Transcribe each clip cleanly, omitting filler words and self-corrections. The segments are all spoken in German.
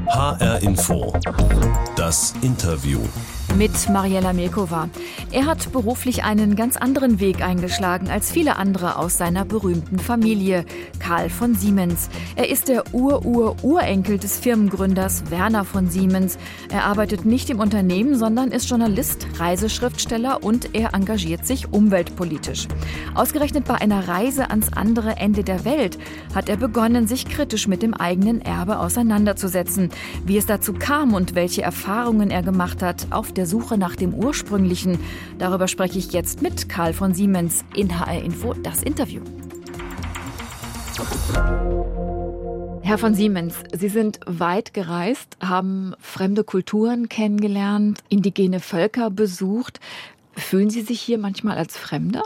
HR Info. Das Interview. Mit Mariella Milkova. Er hat beruflich einen ganz anderen Weg eingeschlagen als viele andere aus seiner berühmten Familie, Karl von Siemens. Er ist der Urenkel des Firmengründers Werner von Siemens. Er arbeitet nicht im Unternehmen, sondern ist Journalist, Reiseschriftsteller und er engagiert sich umweltpolitisch. Ausgerechnet bei einer Reise ans andere Ende der Welt hat er begonnen, sich kritisch mit dem eigenen Erbe auseinanderzusetzen. Wie es dazu kam und welche Erfahrungen er gemacht hat auf der Suche nach dem Ursprünglichen. Darüber spreche ich jetzt mit Karl von Siemens in HR Info, das Interview. Herr von Siemens, Sie sind weit gereist, haben fremde Kulturen kennengelernt, indigene Völker besucht. Fühlen Sie sich hier manchmal als Fremder?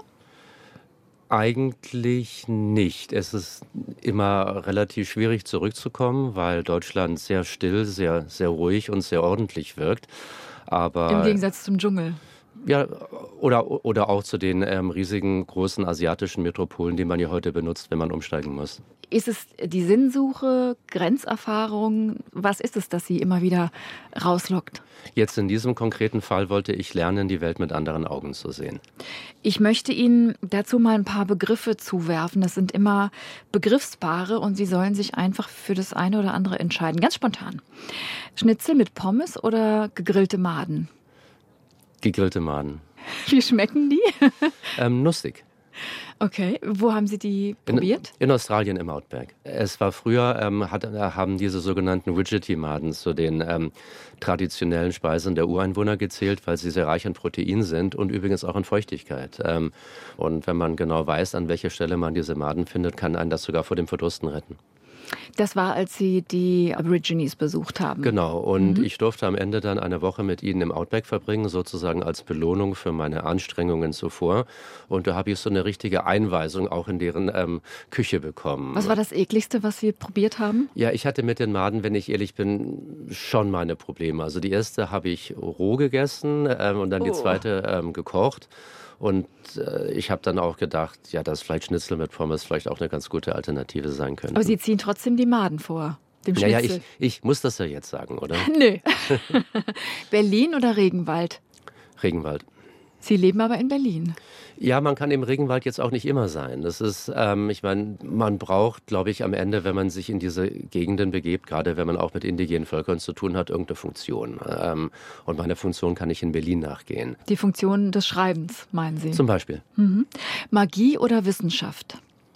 Eigentlich nicht. Es ist immer relativ schwierig zurückzukommen, weil Deutschland sehr still, sehr, sehr ruhig und sehr ordentlich wirkt. Aber im Gegensatz zum Dschungel. Ja, oder auch zu den riesigen, großen asiatischen Metropolen, die man hier heute benutzt, wenn man umsteigen muss. Ist es die Sinnsuche, Grenzerfahrung? Was ist es, das Sie immer wieder rauslockt? Jetzt in diesem konkreten Fall wollte ich lernen, die Welt mit anderen Augen zu sehen. Ich möchte Ihnen dazu mal ein paar Begriffe zuwerfen. Das sind immer Begriffspaare und Sie sollen sich einfach für das eine oder andere entscheiden. Ganz spontan. Schnitzel mit Pommes oder gegrillte Maden? Gegrillte Maden. Wie schmecken die? Nussig. Okay, wo haben Sie die probiert? In Australien im Outback. Es war früher, haben diese sogenannten Widgetti-Maden zu den traditionellen Speisen der Ureinwohner gezählt, weil sie sehr reich an Protein sind und übrigens auch an Feuchtigkeit. Und wenn man genau weiß, an welcher Stelle man diese Maden findet, kann einen das sogar vor dem Verdursten retten. Das war, als Sie die Aborigines besucht haben. Genau, und ich durfte am Ende dann eine Woche mit ihnen im Outback verbringen, sozusagen als Belohnung für meine Anstrengungen zuvor. Und da habe ich so eine richtige Einweisung auch in deren Küche bekommen. Was war das Ekligste, was Sie probiert haben? Ja, ich hatte mit den Maden, wenn ich ehrlich bin, schon meine Probleme. Also die erste habe ich roh gegessen und dann die zweite gekocht. Und ich habe dann auch gedacht, ja, dass Fleischschnitzel mit Pommes vielleicht auch eine ganz gute Alternative sein könnte. Aber Sie ziehen trotzdem die Maden vor, dem Schnitzel. Ja, ich muss das ja jetzt sagen, oder? Nö. Berlin oder Regenwald? Regenwald. Sie leben aber in Berlin. Ja, man kann im Regenwald jetzt auch nicht immer sein. Das ist, ich meine, man braucht, glaube ich, am Ende, wenn man sich in diese Gegenden begebt, gerade wenn man auch mit indigenen Völkern zu tun hat, irgendeine Funktion. Und meine Funktion kann ich in Berlin nachgehen. Die Funktion des Schreibens, meinen Sie? Zum Beispiel. Magie oder Wissenschaft?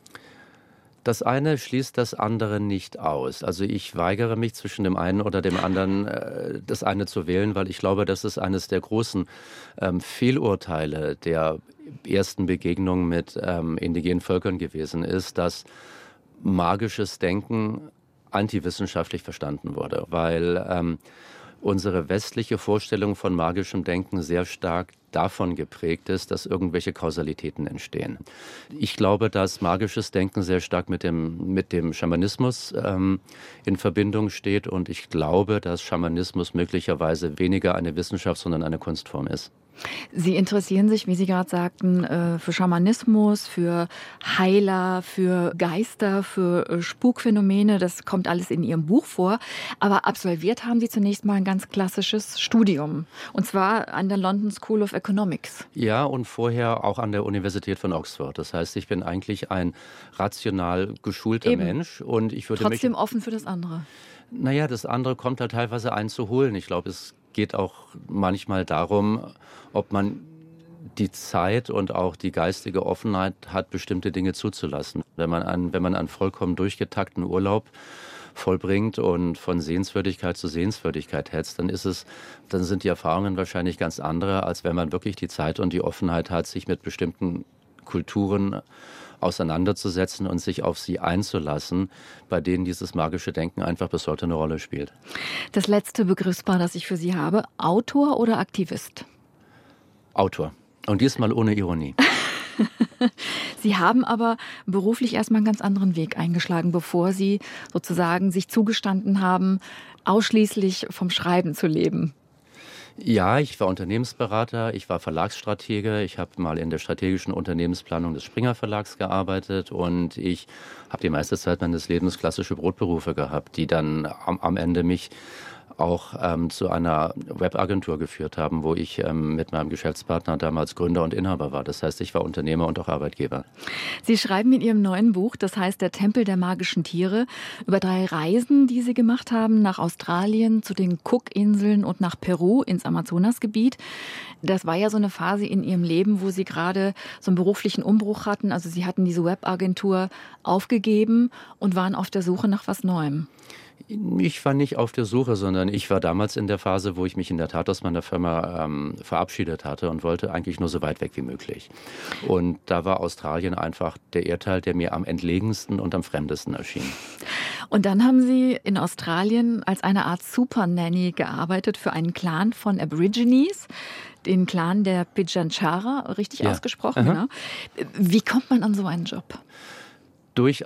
Das eine schließt das andere nicht aus. Also ich weigere mich zwischen dem einen oder dem anderen das eine zu wählen, weil ich glaube, das ist eines der großen Fehlurteile der ersten Begegnung mit indigenen Völkern gewesen ist, dass magisches Denken antiwissenschaftlich verstanden wurde, weil unsere westliche Vorstellung von magischem Denken sehr stark davon geprägt ist, dass irgendwelche Kausalitäten entstehen. Ich glaube, dass magisches Denken sehr stark mit dem Schamanismus in Verbindung steht und ich glaube, dass Schamanismus möglicherweise weniger eine Wissenschaft, sondern eine Kunstform ist. Sie interessieren sich, wie Sie gerade sagten, für Schamanismus, für Heiler, für Geister, für Spukphänomene. Das kommt alles in Ihrem Buch vor. Aber absolviert haben Sie zunächst mal ein ganz klassisches Studium. Und zwar an der London School of Economics. Ja, und vorher auch an der Universität von Oxford. Das heißt, ich bin eigentlich ein rational geschulter Mensch. Und ich würde trotzdem offen für das andere. Naja, das andere kommt halt teilweise einzuholen. Ich glaube, es geht auch manchmal darum, ob man die Zeit und auch die geistige Offenheit hat, bestimmte Dinge zuzulassen. Wenn man einen vollkommen durchgetakten Urlaub vollbringt und von Sehenswürdigkeit zu Sehenswürdigkeit hetzt, dann sind die Erfahrungen wahrscheinlich ganz andere, als wenn man wirklich die Zeit und die Offenheit hat, sich mit bestimmten Kulturen auseinanderzusetzen und sich auf sie einzulassen, bei denen dieses magische Denken einfach bis heute eine Rolle spielt. Das letzte Begriffspaar, das ich für Sie habe, Autor oder Aktivist? Autor. Und diesmal ohne Ironie. Sie haben aber beruflich erstmal einen ganz anderen Weg eingeschlagen, bevor Sie sozusagen sich zugestanden haben, ausschließlich vom Schreiben zu leben. Ja, ich war Unternehmensberater, ich war Verlagsstratege, ich habe mal in der strategischen Unternehmensplanung des Springer Verlags gearbeitet und ich habe die meiste Zeit meines Lebens klassische Brotberufe gehabt, die dann am Ende mich auch zu einer Webagentur geführt haben, wo ich mit meinem Geschäftspartner damals Gründer und Inhaber war. Das heißt, ich war Unternehmer und auch Arbeitgeber. Sie schreiben in Ihrem neuen Buch, das heißt Der Tempel der magischen Tiere, über 3 Reisen, die Sie gemacht haben, nach Australien, zu den Cookinseln und nach Peru ins Amazonasgebiet. Das war ja so eine Phase in Ihrem Leben, wo Sie gerade so einen beruflichen Umbruch hatten. Also Sie hatten diese Webagentur aufgegeben und waren auf der Suche nach was Neuem. Ich war nicht auf der Suche, sondern ich war damals in der Phase, wo ich mich in der Tat aus meiner Firma verabschiedet hatte und wollte eigentlich nur so weit weg wie möglich. Und da war Australien einfach der Erdteil, der mir am entlegensten und am fremdesten erschien. Und dann haben Sie in Australien als eine Art Super-Nanny gearbeitet für einen Clan von Aborigines, den Clan der Pitjantjatjara, richtig ausgesprochen. Ne? Wie kommt man an so einen Job? Durch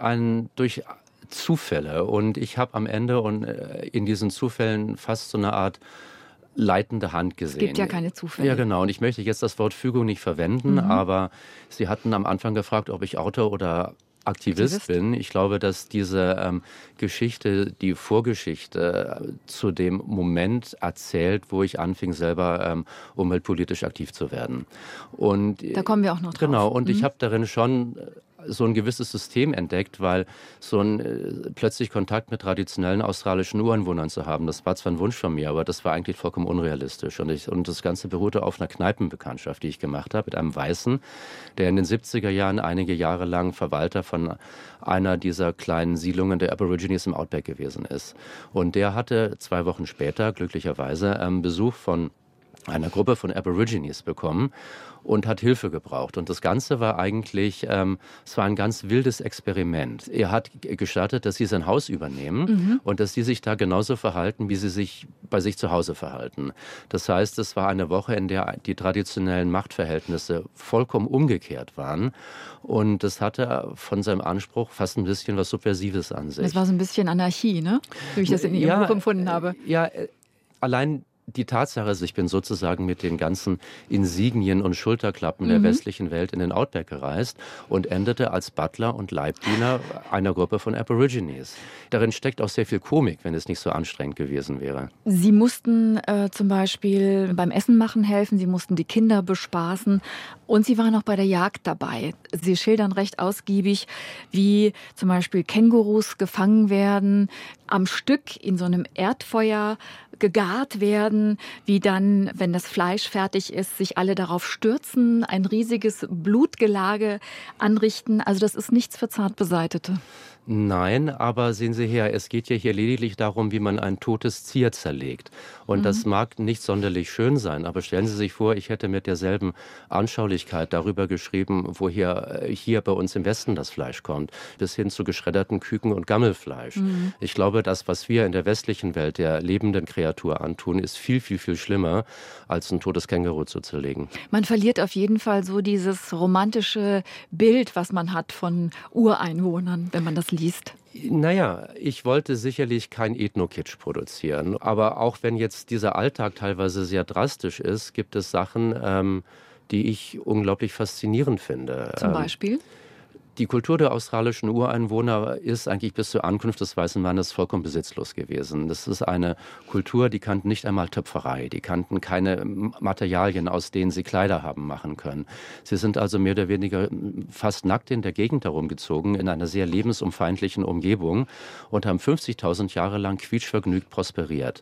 Zufälle, und ich habe am Ende und in diesen Zufällen fast so eine Art leitende Hand gesehen. Es gibt ja keine Zufälle. Ja, genau. Und ich möchte jetzt das Wort Fügung nicht verwenden, aber Sie hatten am Anfang gefragt, ob ich Autor oder Aktivist bin. Ich glaube, dass diese Geschichte, die Vorgeschichte zu dem Moment erzählt, wo ich anfing, selber umweltpolitisch aktiv zu werden. Und da kommen wir auch noch drauf. Genau. Und ich habe darin schon so ein gewisses System entdeckt, weil so ein plötzlich Kontakt mit traditionellen australischen Ureinwohnern zu haben, das war zwar ein Wunsch von mir, aber das war eigentlich vollkommen unrealistisch. Und das Ganze beruhte auf einer Kneipenbekanntschaft, die ich gemacht habe mit einem Weißen, der in den 70er Jahren einige Jahre lang Verwalter von einer dieser kleinen Siedlungen der Aborigines im Outback gewesen ist. Und der hatte 2 Wochen später glücklicherweise Besuch von einer Gruppe von Aborigines bekommen und hat Hilfe gebraucht. Und das Ganze war eigentlich, es war ein ganz wildes Experiment. Er hat gestattet, dass sie sein Haus übernehmen und dass sie sich da genauso verhalten, wie sie sich bei sich zu Hause verhalten. Das heißt, es war eine Woche, in der die traditionellen Machtverhältnisse vollkommen umgekehrt waren. Und das hatte von seinem Anspruch fast ein bisschen was Subversives an sich. Das war so ein bisschen Anarchie, ne? Wie ich das in Ihrem Buch empfunden habe. Ja, allein die Tatsache ist, ich bin sozusagen mit den ganzen Insignien und Schulterklappen der westlichen Welt in den Outback gereist und endete als Butler und Leibdiener einer Gruppe von Aborigines. Darin steckt auch sehr viel Komik, wenn es nicht so anstrengend gewesen wäre. Sie mussten zum Beispiel beim Essen machen helfen, Sie mussten die Kinder bespaßen und Sie waren auch bei der Jagd dabei. Sie schildern recht ausgiebig, wie zum Beispiel Kängurus gefangen werden, am Stück in so einem Erdfeuer gegart werden, wie dann, wenn das Fleisch fertig ist, sich alle darauf stürzen, ein riesiges Blutgelage anrichten. Also das ist nichts für Zartbeseitete. Nein, aber sehen Sie her, es geht ja hier lediglich darum, wie man ein totes Tier zerlegt. Und das mag nicht sonderlich schön sein, aber stellen Sie sich vor, ich hätte mit derselben Anschaulichkeit darüber geschrieben, woher hier bei uns im Westen das Fleisch kommt, bis hin zu geschredderten Küken und Gammelfleisch. Ich glaube, das, was wir in der westlichen Welt der lebenden Kreatur antun, ist viel, viel, viel schlimmer, als ein totes Känguru zu zerlegen. Man verliert auf jeden Fall so dieses romantische Bild, was man hat von Ureinwohnern, wenn man das liest. Naja, ich wollte sicherlich kein Ethno-Kitsch produzieren, aber auch wenn jetzt dieser Alltag teilweise sehr drastisch ist, gibt es Sachen, die ich unglaublich faszinierend finde. Zum Beispiel? Die Kultur der australischen Ureinwohner ist eigentlich bis zur Ankunft des Weißen Mannes vollkommen besitzlos gewesen. Das ist eine Kultur, die kannten nicht einmal Töpferei, die kannten keine Materialien, aus denen sie Kleider haben machen können. Sie sind also mehr oder weniger fast nackt in der Gegend herumgezogen, in einer sehr lebensumfeindlichen Umgebung und haben 50.000 Jahre lang quietschvergnügt prosperiert.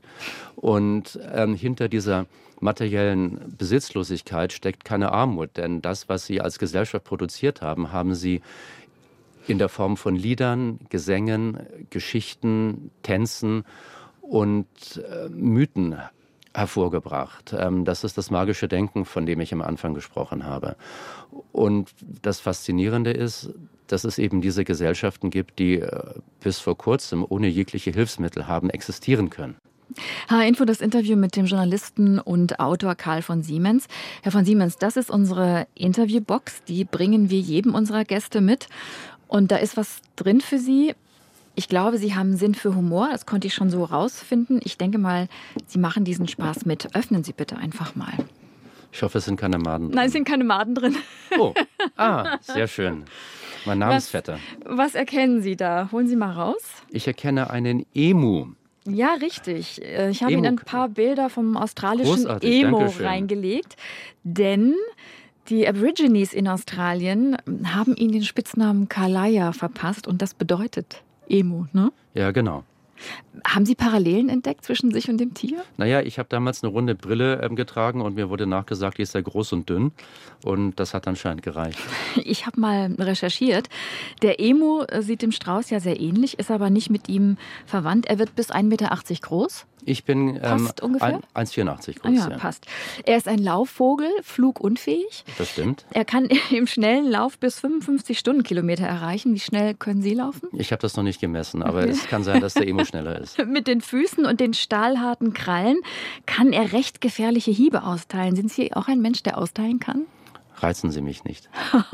Und hinter dieser materiellen Besitzlosigkeit steckt keine Armut, denn das, was sie als Gesellschaft produziert haben, haben sie in der Form von Liedern, Gesängen, Geschichten, Tänzen und Mythen hervorgebracht. Das ist das magische Denken, von dem ich am Anfang gesprochen habe. Und das Faszinierende ist, dass es eben diese Gesellschaften gibt, die bis vor kurzem ohne jegliche Hilfsmittel haben existieren können. H-Info, das Interview mit dem Journalisten und Autor Karl von Siemens. Herr von Siemens, das ist unsere Interviewbox. Die bringen wir jedem unserer Gäste mit. Und da ist was drin für Sie. Ich glaube, Sie haben Sinn für Humor. Das konnte ich schon so rausfinden. Ich denke mal, Sie machen diesen Spaß mit. Öffnen Sie bitte einfach mal. Ich hoffe, es sind keine Maden drin. Nein, es sind keine Maden drin. Oh, sehr schön. Mein Namensvetter. Was erkennen Sie da? Holen Sie mal raus. Ich erkenne einen Emu. Ja, richtig. Ich habe Ihnen ein paar Bilder vom australischen Emu reingelegt, denn die Aborigines in Australien haben ihnen den Spitznamen Kalaya verpasst und das bedeutet Emu, ne? Ja, genau. Haben Sie Parallelen entdeckt zwischen sich und dem Tier? Naja, ich habe damals eine runde Brille getragen und mir wurde nachgesagt, die ist sehr groß und dünn. Und das hat anscheinend gereicht. Ich habe mal recherchiert. Der Emu sieht dem Strauß ja sehr ähnlich, ist aber nicht mit ihm verwandt. Er wird bis 1,80 Meter groß. Ich bin 1,84 groß. Ja, passt. Er ist ein Laufvogel, flugunfähig. Das stimmt. Er kann im schnellen Lauf bis 55 Stundenkilometer erreichen. Wie schnell können Sie laufen? Ich habe das noch nicht gemessen, aber es kann sein, dass der Emu schneller ist. Mit den Füßen und den stahlharten Krallen kann er recht gefährliche Hiebe austeilen. Sind Sie auch ein Mensch, der austeilen kann? Reizen Sie mich nicht.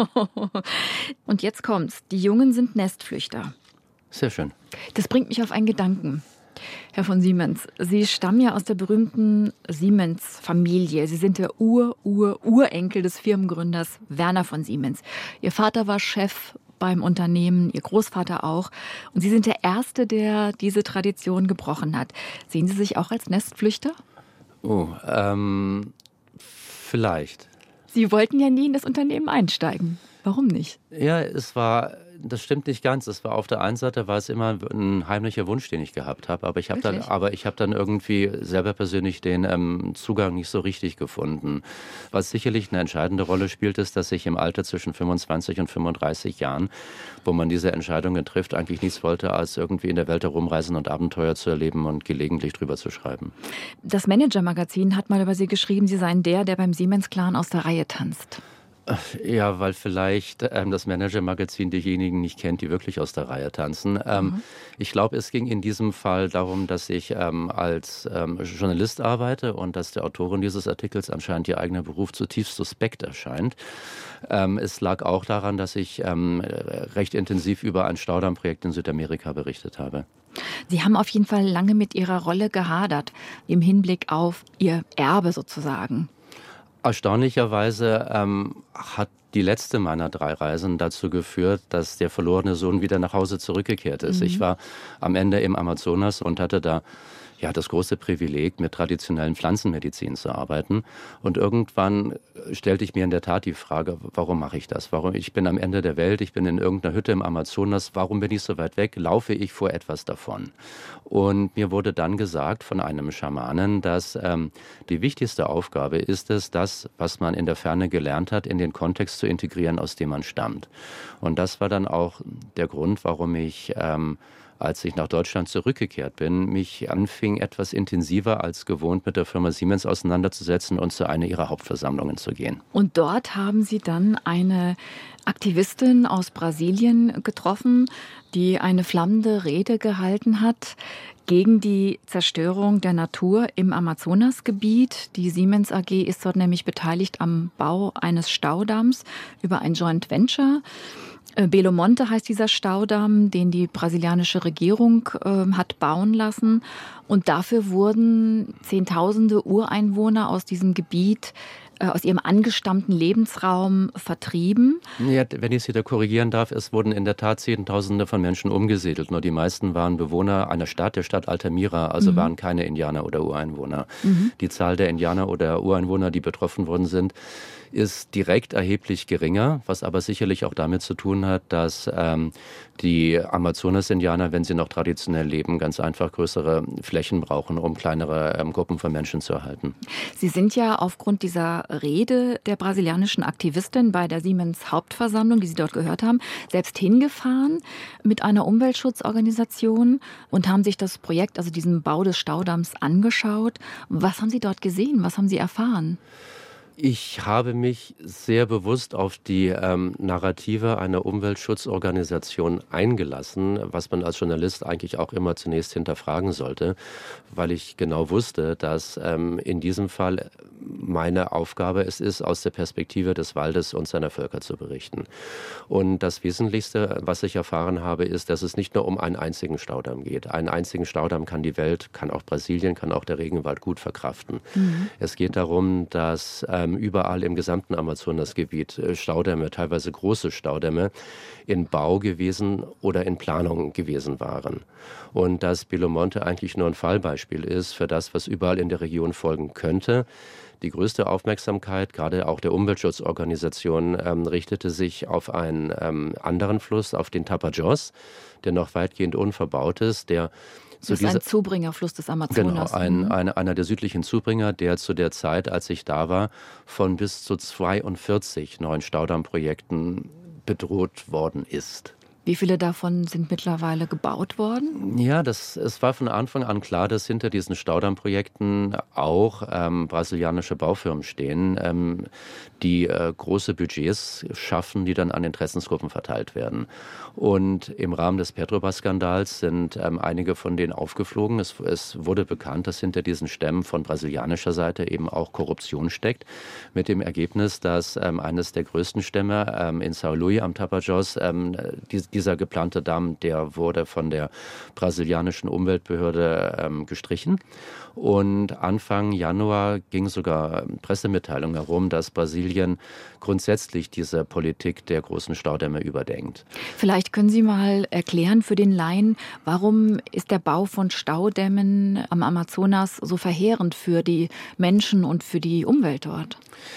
Und jetzt kommt's. Die Jungen sind Nestflüchter. Sehr schön. Das bringt mich auf einen Gedanken. Herr von Siemens, Sie stammen ja aus der berühmten Siemens-Familie. Sie sind der Urenkel des Firmengründers Werner von Siemens. Ihr Vater war Chef beim Unternehmen, Ihr Großvater auch. Und Sie sind der Erste, der diese Tradition gebrochen hat. Sehen Sie sich auch als Nestflüchter? Oh, vielleicht. Sie wollten ja nie in das Unternehmen einsteigen. Warum nicht? Ja, das stimmt nicht ganz. Es war auf der einen Seite war es immer ein heimlicher Wunsch, den ich gehabt habe, aber ich habe dann irgendwie selber persönlich den Zugang nicht so richtig gefunden. Was sicherlich eine entscheidende Rolle spielt, ist, dass ich im Alter zwischen 25 und 35 Jahren, wo man diese Entscheidungen trifft, eigentlich nichts wollte, als irgendwie in der Welt herumreisen und Abenteuer zu erleben und gelegentlich drüber zu schreiben. Das Manager-Magazin hat mal über Sie geschrieben, Sie seien der beim Siemens-Clan aus der Reihe tanzt. Ja, weil vielleicht das Manager-Magazin diejenigen nicht kennt, die wirklich aus der Reihe tanzen. Ich glaube, es ging in diesem Fall darum, dass ich als Journalist arbeite und dass der Autorin dieses Artikels anscheinend ihr eigener Beruf zutiefst suspekt erscheint. Es lag auch daran, dass ich recht intensiv über ein Staudammprojekt in Südamerika berichtet habe. Sie haben auf jeden Fall lange mit Ihrer Rolle gehadert, im Hinblick auf Ihr Erbe sozusagen. Erstaunlicherweise hat die letzte meiner 3 Reisen dazu geführt, dass der verlorene Sohn wieder nach Hause zurückgekehrt ist. Ich war am Ende im Amazonas und hatte da das große Privileg, mit traditionellen Pflanzenmedizin zu arbeiten. Und irgendwann stellte ich mir in der Tat die Frage, warum mache ich das? Ich bin am Ende der Welt, ich bin in irgendeiner Hütte im Amazonas, warum bin ich so weit weg? Laufe ich vor etwas davon? Und mir wurde dann gesagt von einem Schamanen, dass die wichtigste Aufgabe ist es, das, was man in der Ferne gelernt hat, in den Kontext zu integrieren, aus dem man stammt. Und das war dann auch der Grund, warum ich als ich nach Deutschland zurückgekehrt bin, mich anfing, etwas intensiver als gewohnt mit der Firma Siemens auseinanderzusetzen und zu einer ihrer Hauptversammlungen zu gehen. Und dort haben Sie dann eine Aktivistin aus Brasilien getroffen, die eine flammende Rede gehalten hat gegen die Zerstörung der Natur im Amazonasgebiet. Die Siemens AG ist dort nämlich beteiligt am Bau eines Staudamms über ein Joint Venture. Belo Monte heißt dieser Staudamm, den die brasilianische Regierung hat bauen lassen. Und dafür wurden Zehntausende Ureinwohner aus diesem Gebiet, aus ihrem angestammten Lebensraum vertrieben. Ja, wenn ich Sie da korrigieren darf, es wurden in der Tat Zehntausende von Menschen umgesiedelt. Nur die meisten waren Bewohner einer Stadt, der Stadt Altamira, also waren keine Indianer oder Ureinwohner. Die Zahl der Indianer oder Ureinwohner, die betroffen worden sind, ist direkt erheblich geringer, was aber sicherlich auch damit zu tun hat, dass die Amazonas-Indianer, wenn sie noch traditionell leben, ganz einfach größere Flächen brauchen, um kleinere Gruppen von Menschen zu erhalten. Sie sind ja aufgrund dieser Rede der brasilianischen Aktivistin bei der Siemens-Hauptversammlung, die Sie dort gehört haben, selbst hingefahren mit einer Umweltschutzorganisation und haben sich das Projekt, also diesen Bau des Staudamms, angeschaut. Was haben Sie dort gesehen? Was haben Sie erfahren? Ich habe mich sehr bewusst auf die Narrative einer Umweltschutzorganisation eingelassen, was man als Journalist eigentlich auch immer zunächst hinterfragen sollte, weil ich genau wusste, dass in diesem Fall meine Aufgabe es ist, aus der Perspektive des Waldes und seiner Völker zu berichten. Und das Wesentlichste, was ich erfahren habe, ist, dass es nicht nur um einen einzigen Staudamm geht. Einen einzigen Staudamm kann die Welt, kann auch Brasilien, kann auch der Regenwald gut verkraften. Es geht darum, dass überall im gesamten Amazonasgebiet Staudämme, teilweise große Staudämme, in Bau gewesen oder in Planung gewesen waren. Und dass Belo Monte eigentlich nur ein Fallbeispiel ist für das, was überall in der Region folgen könnte. Die größte Aufmerksamkeit, gerade auch der Umweltschutzorganisation, richtete sich auf einen anderen Fluss, auf den Tapajós, der noch weitgehend unverbaut ist, der das ist ein Zubringerfluss des Amazonas. Genau, einer der südlichen Zubringer, der zu der Zeit, als ich da war, von bis zu 42 neuen Staudammprojekten bedroht worden ist. Wie viele davon sind mittlerweile gebaut worden? Ja, es war von Anfang an klar, dass hinter diesen Staudammprojekten auch brasilianische Baufirmen stehen, die große Budgets schaffen, die dann an Interessensgruppen verteilt werden. Und im Rahmen des Petrobras-Skandals sind einige von denen aufgeflogen. Es wurde bekannt, dass hinter diesen Stämmen von brasilianischer Seite eben auch Korruption steckt, mit dem Ergebnis, dass eines der größten Stämme in São Luís am Tapajós, dieser geplante Damm, der wurde von der brasilianischen Umweltbehörde gestrichen. Und Anfang Januar ging sogar Pressemitteilung herum, dass Brasilien grundsätzlich diese Politik der großen Staudämme überdenkt. Vielleicht können Sie mal erklären für den Laien, warum ist der Bau von Staudämmen am Amazonas so verheerend für die Menschen und für die Umwelt dort?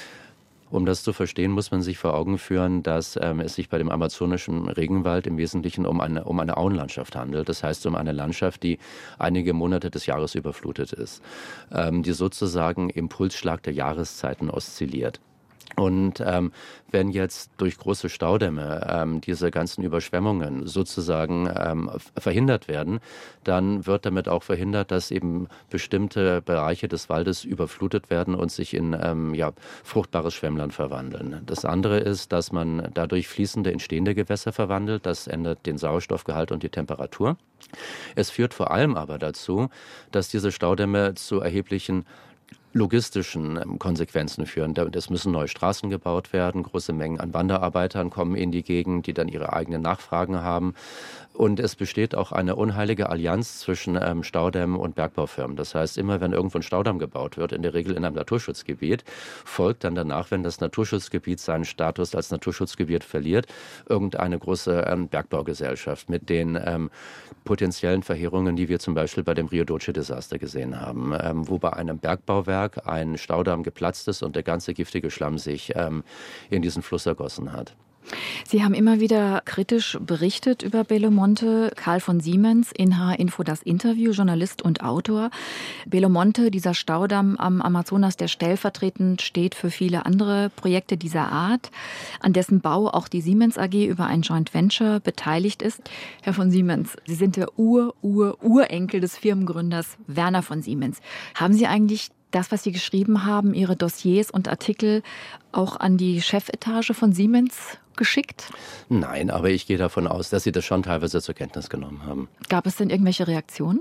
Um das zu verstehen, muss man sich vor Augen führen, dass es sich bei dem amazonischen Regenwald im Wesentlichen um eine Auenlandschaft handelt. Das heißt, um eine Landschaft, die einige Monate des Jahres überflutet ist, die sozusagen im Pulsschlag der Jahreszeiten oszilliert. Und wenn jetzt durch große Staudämme diese ganzen Überschwemmungen sozusagen verhindert werden, dann wird damit auch verhindert, dass eben bestimmte Bereiche des Waldes überflutet werden und sich in fruchtbares Schwemmland verwandeln. Das andere ist, dass man dadurch fließende, entstehende Gewässer verwandelt. Das ändert den Sauerstoffgehalt und die Temperatur. Es führt vor allem aber dazu, dass diese Staudämme zu erheblichen logistischen Konsequenzen führen. Es müssen neue Straßen gebaut werden, große Mengen an Wanderarbeitern kommen in die Gegend, die dann ihre eigenen Nachfragen haben. Und es besteht auch eine unheilige Allianz zwischen Staudämmen und Bergbaufirmen. Das heißt, immer wenn irgendwo ein Staudamm gebaut wird, in der Regel in einem Naturschutzgebiet, folgt dann danach, wenn das Naturschutzgebiet seinen Status als Naturschutzgebiet verliert, irgendeine große Bergbaugesellschaft mit den potenziellen Verheerungen, die wir zum Beispiel bei dem Rio Doce-Desaster gesehen haben, wo bei einem Bergbauwerk ein Staudamm geplatzt ist und der ganze giftige Schlamm sich in diesen Fluss ergossen hat. Sie haben immer wieder kritisch berichtet über Belo Monte. Karl von Siemens, in H-Info das Interview, Journalist und Autor. Belo Monte, dieser Staudamm am Amazonas, der stellvertretend steht für viele andere Projekte dieser Art, an dessen Bau auch die Siemens AG über ein Joint Venture beteiligt ist. Herr von Siemens, Sie sind der Urenkel des Firmengründers Werner von Siemens. Haben Sie eigentlich das, was Sie geschrieben haben, Ihre Dossiers und Artikel auch an die Chefetage von Siemens geschickt? Nein, aber ich gehe davon aus, dass Sie das schon teilweise zur Kenntnis genommen haben. Gab es denn irgendwelche Reaktionen?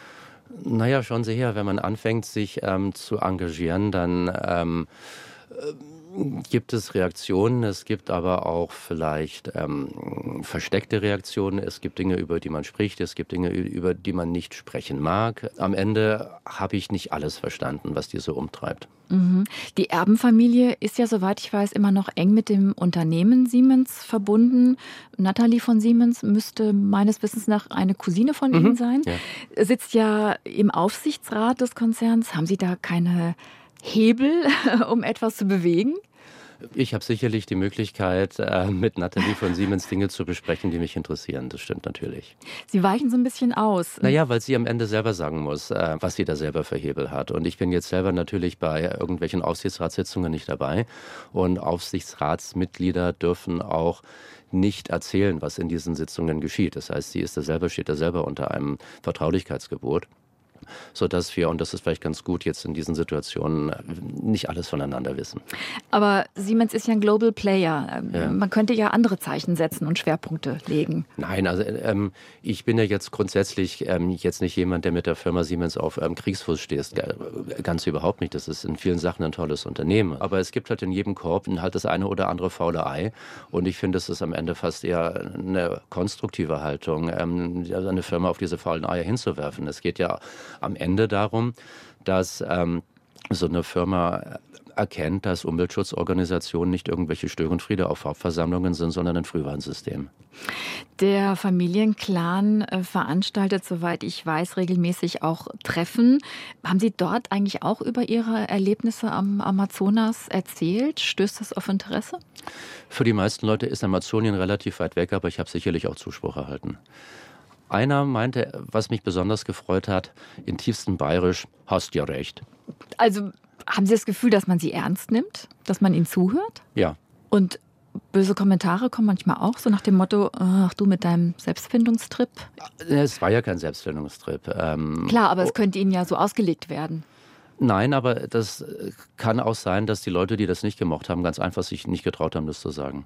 Naja, schon sehr. Wenn man anfängt, sich zu engagieren, dann gibt es Reaktionen, es gibt aber auch vielleicht versteckte Reaktionen, es gibt Dinge, über die man spricht, es gibt Dinge, über die man nicht sprechen mag. Am Ende habe ich nicht alles verstanden, was die so umtreibt. Die Erbenfamilie ist ja, soweit ich weiß, immer noch eng mit dem Unternehmen Siemens verbunden. Nathalie von Siemens müsste meines Wissens nach eine Cousine von Ihnen sein. Ja. Sitzt ja im Aufsichtsrat des Konzerns. Haben Sie da keine Hebel, um etwas zu bewegen? Ich habe sicherlich die Möglichkeit, mit Nathalie von Siemens Dinge zu besprechen, die mich interessieren. Das stimmt natürlich. Sie weichen so ein bisschen aus. Naja, weil sie am Ende selber sagen muss, was sie da selber für Hebel hat. Und ich bin jetzt selber natürlich bei irgendwelchen Aufsichtsratssitzungen nicht dabei. Und Aufsichtsratsmitglieder dürfen auch nicht erzählen, was in diesen Sitzungen geschieht. Das heißt, steht da selber unter einem Vertraulichkeitsgebot. sodass wir, und das ist vielleicht ganz gut, jetzt in diesen Situationen nicht alles voneinander wissen. Aber Siemens ist ja ein Global Player. Man könnte ja andere Zeichen setzen und Schwerpunkte legen. Nein, also ich bin ja jetzt grundsätzlich jetzt nicht jemand, der mit der Firma Siemens auf Kriegsfuß steht. Ganz überhaupt nicht. Das ist in vielen Sachen ein tolles Unternehmen. Aber es gibt halt in jedem Korb halt das eine oder andere faule Ei. Und ich finde, es ist am Ende fast eher eine konstruktive Haltung, eine Firma auf diese faulen Eier hinzuwerfen. Es geht ja am Ende darum, dass so eine Firma erkennt, dass Umweltschutzorganisationen nicht irgendwelche Störenfriede auf Hauptversammlungen sind, sondern ein Frühwarnsystem. Der Familienclan veranstaltet, soweit ich weiß, regelmäßig auch Treffen. Haben Sie dort eigentlich auch über Ihre Erlebnisse am Amazonas erzählt? Stößt das auf Interesse? Für die meisten Leute ist Amazonien relativ weit weg, aber ich habe sicherlich auch Zuspruch erhalten. Einer meinte, was mich besonders gefreut hat, in tiefstem Bayerisch, hast ja recht. Also haben Sie das Gefühl, dass man Sie ernst nimmt? Dass man Ihnen zuhört? Ja. Und böse Kommentare kommen manchmal auch, so nach dem Motto, ach du mit deinem Selbstfindungstrip? Es war ja kein Selbstfindungstrip. Klar, aber es könnte Ihnen ja so ausgelegt werden. Nein, aber das kann auch sein, dass die Leute, die das nicht gemocht haben, ganz einfach sich nicht getraut haben, das zu sagen.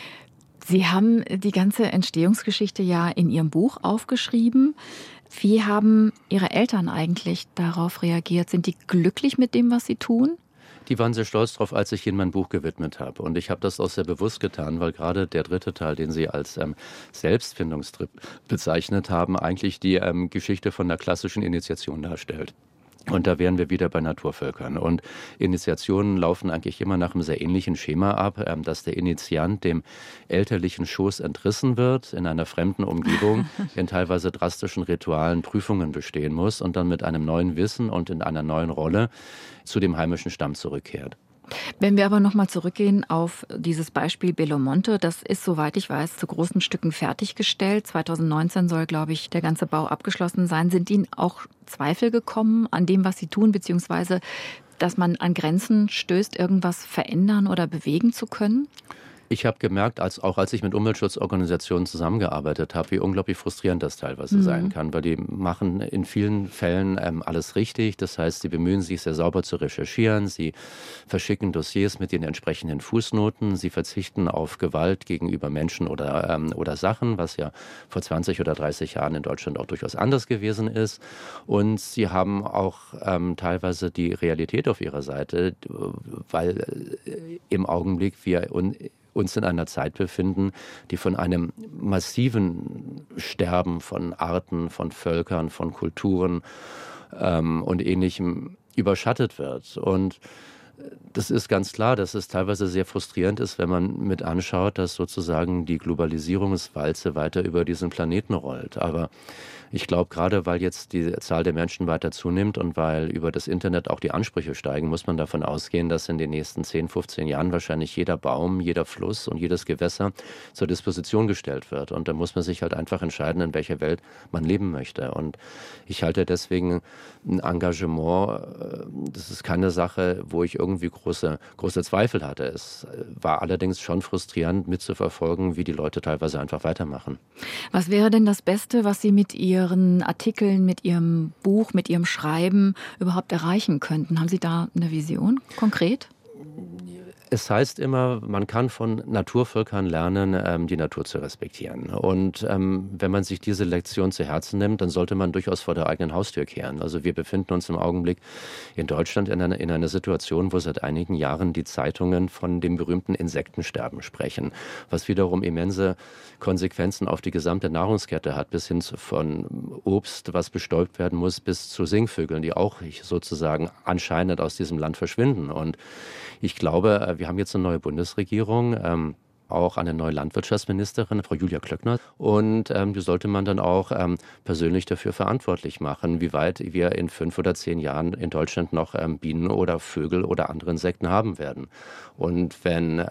Sie haben die ganze Entstehungsgeschichte ja in Ihrem Buch aufgeschrieben. Wie haben Ihre Eltern eigentlich darauf reagiert? Sind die glücklich mit dem, was Sie tun? Die waren sehr stolz drauf, als ich ihnen mein Buch gewidmet habe. Und ich habe das auch sehr bewusst getan, weil gerade der dritte Teil, den Sie als Selbstfindungstrip bezeichnet haben, eigentlich die Geschichte von der klassischen Initiation darstellt. Und da wären wir wieder bei Naturvölkern. Und Initiationen laufen eigentlich immer nach einem sehr ähnlichen Schema ab, dass der Initiant dem elterlichen Schoß entrissen wird, in einer fremden Umgebung, in teilweise drastischen Ritualen Prüfungen bestehen muss und dann mit einem neuen Wissen und in einer neuen Rolle zu dem heimischen Stamm zurückkehrt. Wenn wir aber nochmal zurückgehen auf dieses Beispiel Belo Monte, das ist, soweit ich weiß, zu großen Stücken fertiggestellt. 2019 soll, glaube ich, der ganze Bau abgeschlossen sein. Sind Ihnen auch Zweifel gekommen an dem, was Sie tun, beziehungsweise, dass man an Grenzen stößt, irgendwas verändern oder bewegen zu können? Ich habe gemerkt, als ich mit Umweltschutzorganisationen zusammengearbeitet habe, wie unglaublich frustrierend das teilweise sein kann, weil die machen in vielen Fällen alles richtig. Das heißt, sie bemühen sich, sehr sauber zu recherchieren, sie verschicken Dossiers mit den entsprechenden Fußnoten, sie verzichten auf Gewalt gegenüber Menschen oder Sachen, was ja vor 20 oder 30 Jahren in Deutschland auch durchaus anders gewesen ist. Und sie haben auch teilweise die Realität auf ihrer Seite, weil im Augenblick wir uns in einer Zeit befinden, die von einem massiven Sterben von Arten, von Völkern, von Kulturen und Ähnlichem überschattet wird. Und das ist ganz klar, dass es teilweise sehr frustrierend ist, wenn man mit anschaut, dass sozusagen die Globalisierungswalze weiter über diesen Planeten rollt. Aber ich glaube, gerade weil jetzt die Zahl der Menschen weiter zunimmt und weil über das Internet auch die Ansprüche steigen, muss man davon ausgehen, dass in den nächsten 10, 15 Jahren wahrscheinlich jeder Baum, jeder Fluss und jedes Gewässer zur Disposition gestellt wird. Und da muss man sich halt einfach entscheiden, in welcher Welt man leben möchte. Und ich halte deswegen ein Engagement, das ist keine Sache, wo ich irgendwie große Zweifel hatte. Es war allerdings schon frustrierend mitzuverfolgen, wie die Leute teilweise einfach weitermachen. Was wäre denn das Beste, was Sie mit Ihren Artikeln, mit Ihrem Buch, mit Ihrem Schreiben überhaupt erreichen könnten? Haben Sie da eine Vision konkret? Es heißt immer, man kann von Naturvölkern lernen, die Natur zu respektieren. Und wenn man sich diese Lektion zu Herzen nimmt, dann sollte man durchaus vor der eigenen Haustür kehren. Also wir befinden uns im Augenblick in Deutschland in einer Situation, wo seit einigen Jahren die Zeitungen von dem berühmten Insektensterben sprechen, was wiederum immense Konsequenzen auf die gesamte Nahrungskette hat, bis hin von Obst, was bestäubt werden muss, bis zu Singvögeln, die auch sozusagen anscheinend aus diesem Land verschwinden. Und ich glaube, wir haben jetzt eine neue Bundesregierung, auch eine neue Landwirtschaftsministerin, Frau Julia Klöckner. Und die sollte man dann auch persönlich dafür verantwortlich machen, wie weit wir in 5 oder 10 Jahren in Deutschland noch Bienen oder Vögel oder andere Insekten haben werden. Und wenn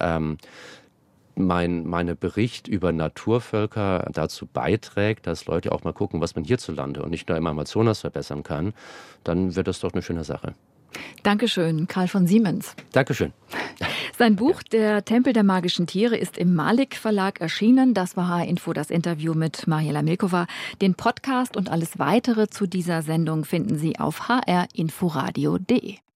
meine Bericht über Naturvölker dazu beiträgt, dass Leute auch mal gucken, was man hierzulande und nicht nur im Amazonas verbessern kann, dann wird das doch eine schöne Sache. Dankeschön, Karl von Siemens. Dankeschön. Sein Buch Der Tempel der magischen Tiere ist im Malik Verlag erschienen. Das war HR-Info, das Interview mit Mariella Milkova. Den Podcast und alles Weitere zu dieser Sendung finden Sie auf hrinforadio.de.